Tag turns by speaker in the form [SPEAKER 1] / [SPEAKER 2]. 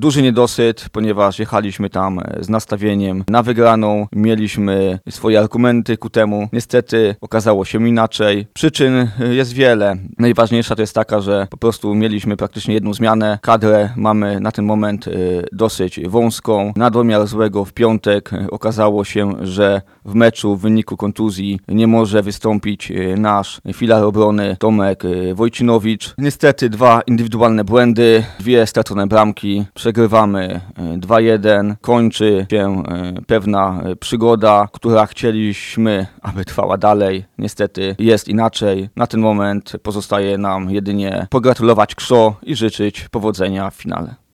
[SPEAKER 1] duży niedosyt, ponieważ jechaliśmy tam z nastawieniem na wygraną, mieliśmy swoje argumenty ku temu. Niestety okazało się inaczej. Przyczyn jest wiele. Najważniejsza to jest taka, że po prostu mieliśmy praktycznie jedną zmianę. Kadrę mamy na ten moment dosyć wąską. Na domiar złego w piątek okazało się, że w meczu w wyniku kontuzji nie może wystąpić nasz filar obrony Tomek Wojcinowicz. Niestety 2 indywidualne błędy, 2 stracone bramki. Przegrywamy 2-1. Kończy się pewna przygoda, która chcieliśmy, aby trwała dalej. Niestety jest inaczej. Na ten moment pozostaje nam jedynie pogratulować KSZO i życzyć powodzenia w finale.